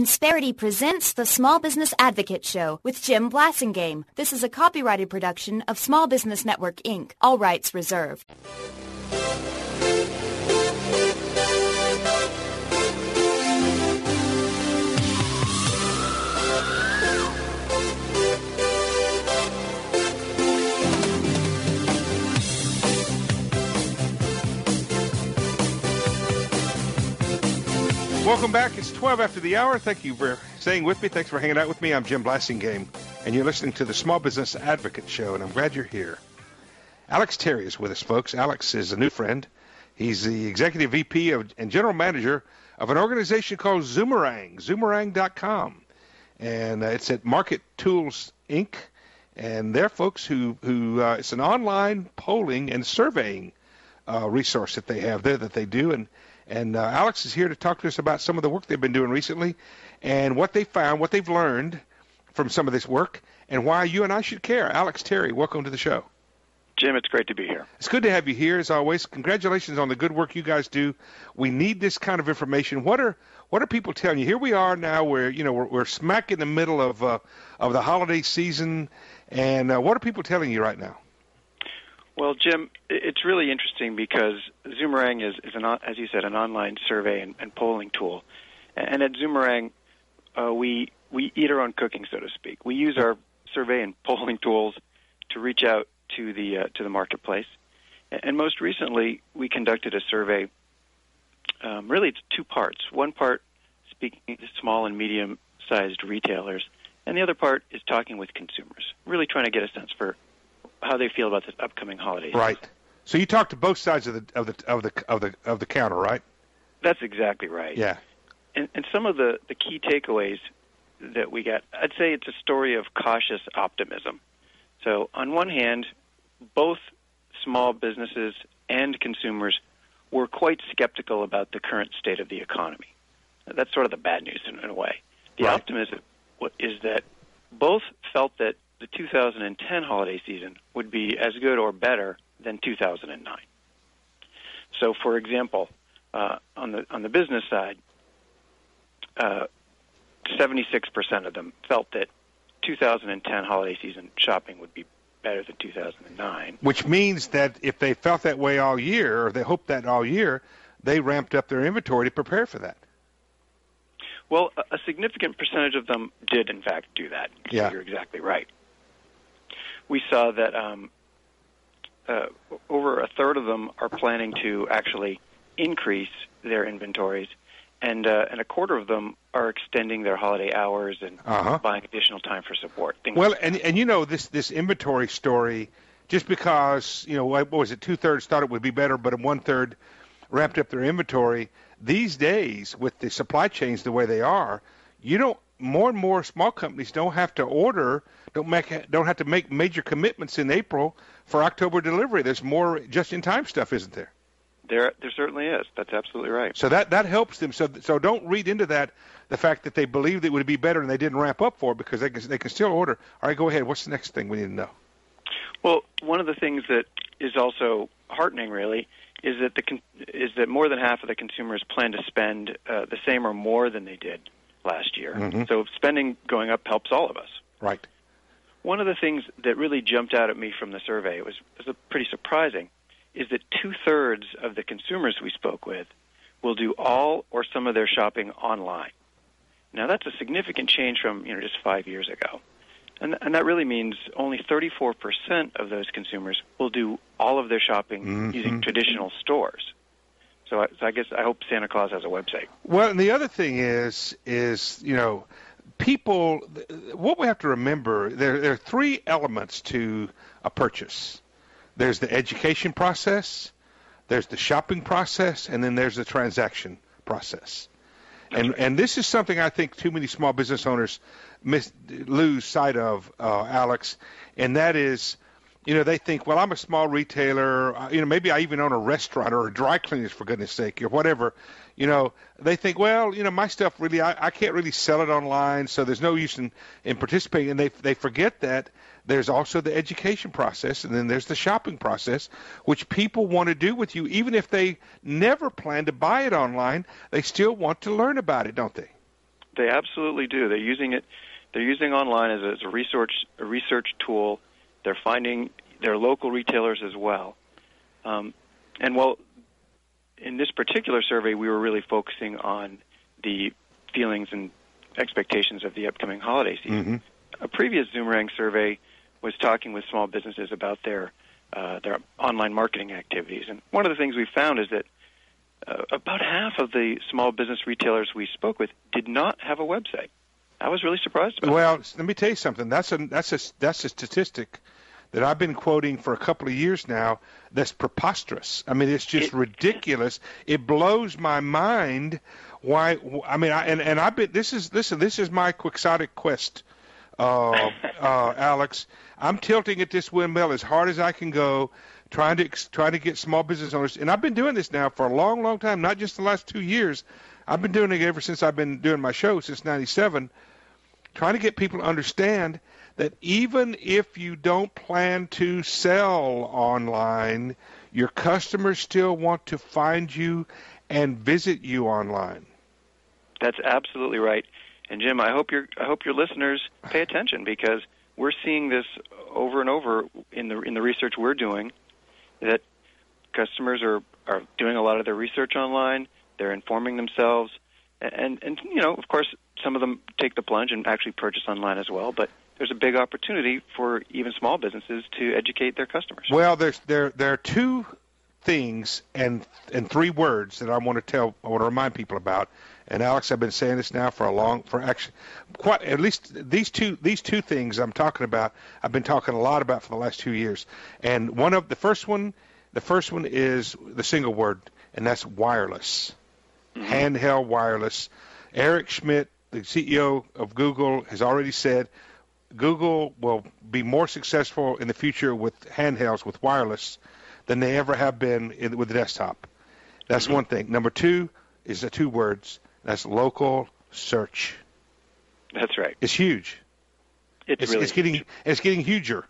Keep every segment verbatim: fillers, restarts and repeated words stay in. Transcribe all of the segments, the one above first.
Insperity presents the Small Business Advocate Show with Jim Blasingame. This is a copyrighted production of Small Business Network, Incorporated. All rights reserved. Welcome back. It's twelve after the hour. Thank you for staying with me. Thanks for hanging out with me. I'm Jim Blasingame, and you're listening to the Small Business Advocate Show, and I'm glad you're here. Alex Terry is with us, folks. Alex is a new friend. He's the Executive V P of, and General Manager of an organization called Zoomerang, Zoomerang dot com. And uh, it's at Market Tools, Incorporated. And they're folks who, who uh, it's an online polling and surveying uh, resource that they have there that they do. And And uh, Alex is here to talk to us about some of the work they've been doing recently and what they found, what they've learned from some of this work, and why you and I should care. Alex Terry, welcome to the show. Jim, it's great to be here. It's good to have you here, as always. Congratulations on the good work you guys do. We need this kind of information. What are what are people telling you? Here we are now where, you know, we're, we're smack in the middle of, uh, of the holiday season, and uh, what are people telling you right now? Well, Jim, it's really interesting because Zoomerang is, is an, as you said, an online survey and, and polling tool. And at Zoomerang, uh, we we eat our own cooking, so to speak. We use our survey and polling tools to reach out to the uh, to the marketplace. And most recently, we conducted a survey. Um, really, it's two parts. One part speaking to small and medium-sized retailers, and the other part is talking with consumers, really trying to get a sense for how they feel about this upcoming holiday season. Right. So you talk to both sides of the of the of the of the of the counter, right? That's exactly right. Yeah. And, and some of the, the key takeaways that we got, I'd say it's a story of cautious optimism. So on one hand, both small businesses and consumers were quite skeptical about the current state of the economy. That's sort of the bad news in, in a way. The right. optimism is that both felt that the two thousand ten holiday season would be as good or better than two thousand nine. So, for example, uh, on the on the business side, uh, seventy-six percent of them felt that two thousand ten holiday season shopping would be better than two thousand nine. Which means that if they felt that way all year, or they hoped that all year, they ramped up their inventory to prepare for that. Well, a, a significant percentage of them did, in fact, do that. Yeah. So you're exactly right. We saw that um, uh, over a third of them are planning to actually increase their inventories, and uh, and a quarter of them are extending their holiday hours and uh-huh. buying additional time for support. Things well, like and and you know this this inventory story, just because you know what was it, two thirds thought it would be better, but one third ramped up their inventory. These days, with the supply chains the way they are, you don't. More and more small companies don't have to order, don't make, don't have to make major commitments in April for October delivery. There's more just-in-time stuff, isn't there? There, there certainly is. That's absolutely right. So that that helps them. So so don't read into that the fact that they believed it would be better and they didn't ramp up for it, because they can they can still order. All right, go ahead. What's the next thing we need to know? Well, one of the things that is also heartening, really, is that the con- is that more than half of the consumers plan to spend uh, the same or more than they did last year. Mm-hmm. So spending going up helps all of us. Right. One of the things that really jumped out at me from the survey, it was, was pretty surprising, is that two-thirds of the consumers we spoke with will do all or some of their shopping online. Now, that's a significant change from you know just five years ago. And, and that really means only thirty-four percent of those consumers will do all of their shopping mm-hmm. using traditional stores. So I, so I guess I hope Santa Claus has a website. Well, and the other thing is, is you know, people, what we have to remember, there, there are three elements to a purchase. There's the education process, there's the shopping process, and then there's the transaction process. And right. and this is something I think too many small business owners miss, lose sight of, uh, Alex, and that is, you know, they think, well, I'm a small retailer, uh, you know, maybe I even own a restaurant or a dry cleaners, for goodness sake, or whatever. You know, they think, well, you know, my stuff really, I, I can't really sell it online, so there's no use in, in participating. And they they forget that there's also the education process, and then there's the shopping process, which people want to do with you. Even if they never plan to buy it online, they still want to learn about it, don't they? They absolutely do. They're using it. They're using online as a, as a research a research tool. They're finding their local retailers as well. Um, and while in this particular survey we were really focusing on the feelings and expectations of the upcoming holiday season, mm-hmm. a previous Zoomerang survey was talking with small businesses about their uh, their online marketing activities. And one of the things we found is that uh, about half of the small business retailers we spoke with did not have a website. I was really surprised about well, that. Let me tell you something. That's a that's a that's a statistic that I've been quoting for a couple of years now. That's preposterous. I mean, it's just it, ridiculous. It blows my mind. Why? I mean, I, and and I've been. This is listen. This is my quixotic quest, uh, uh, Alex. I'm tilting at this windmill as hard as I can go, trying to trying to get small business owners. And I've been doing this now for a long, long time. Not just the last two years. I've been doing it ever since I've been doing my show since ninety-seven. Trying to get people to understand that even if you don't plan to sell online, your customers still want to find you and visit you online. That's absolutely right. And Jim, I hope your I hope your listeners pay attention, because we're seeing this over and over in the in the research we're doing, that customers are, are doing a lot of their research online, they're informing themselves, and, and you know, of course, some of them take the plunge and actually purchase online as well, but there's a big opportunity for even small businesses to educate their customers. Well, there's there there are two things and and three words that I want to tell I want to remind people about. And Alex, I've been saying this now for a long for actually quite at least these two these two things I'm talking about. I've been talking a lot about for the last two years. And one of the first one, the first one is the single word, and that's wireless, mm-hmm. handheld wireless. Eric Schmidt, the C E O of Google, has already said Google will be more successful in the future with handhelds, with wireless, than they ever have been in, with the desktop. That's mm-hmm. one thing. Number two is the two words. That's local search. That's right. It's huge. It's, it's really it's getting huge. It's getting huger.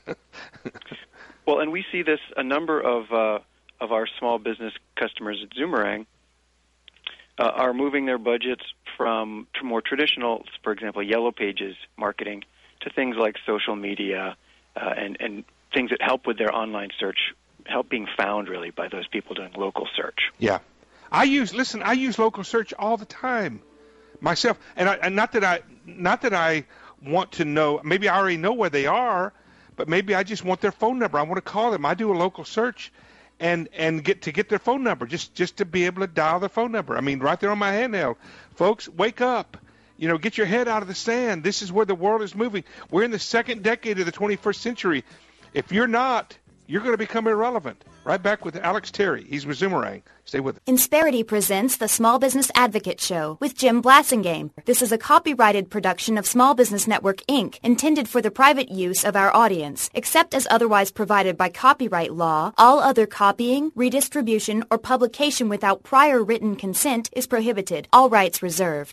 Well, and we see this, a number of uh, of our small business customers at Zoomerang uh, are moving their budgets from to more traditional, for example, Yellow Pages marketing, to things like social media uh, and, and things that help with their online search, help being found really by those people doing local search. Yeah. I use listen. I use local search all the time, myself, and, I, and not that I not that I want to know. Maybe I already know where they are, but maybe I just want their phone number. I want to call them. I do a local search, and and get to get their phone number, just just to be able to dial their phone number. I mean, right there on my handheld. Folks, wake up! You know, get your head out of the sand. This is where the world is moving. We're in the second decade of the twenty-first century. If you're not, you're going to become irrelevant. Right back with Alex Terry. He's with Zoomerang. Stay with us. Insperity presents the Small Business Advocate Show with Jim Blassingame. This is a copyrighted production of Small Business Network, Incorporated, intended for the private use of our audience. Except as otherwise provided by copyright law, all other copying, redistribution, or publication without prior written consent is prohibited. All rights reserved.